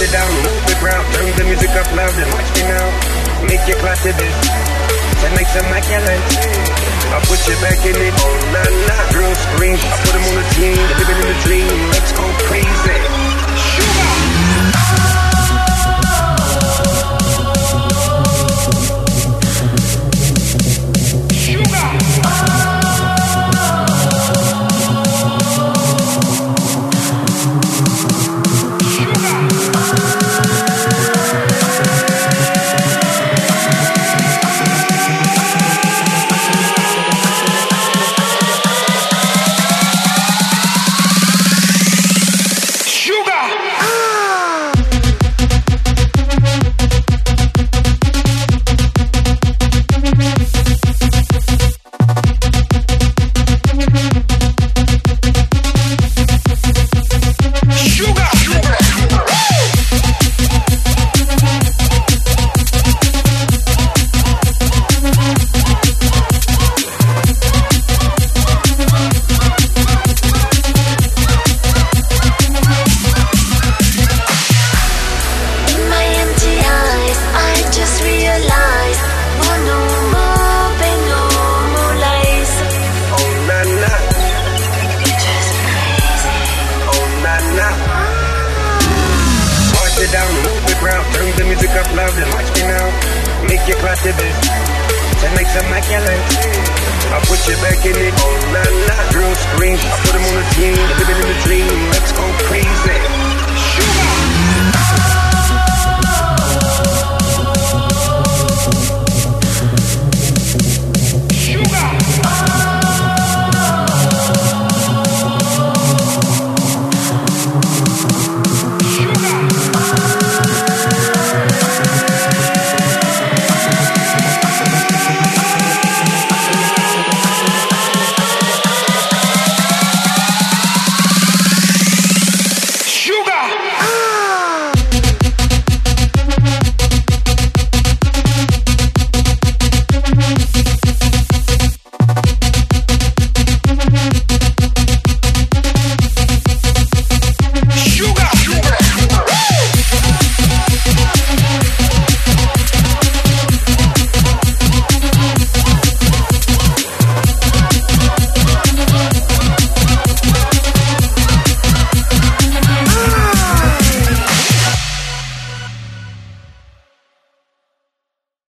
it down, move the ground, turn the music up loud and watch me now. Make you clap to this, tonight's immaculate. I'll put you back in it, oh la la. Girls scream, I put them on the team, they're living in the dream, let's go crazy. Down, move the ground, turn the music up loud and watch me now. Make you clap to this, tonight's immaculate. I'll put you back in it, oh la la. Girls scream, I put them on the team,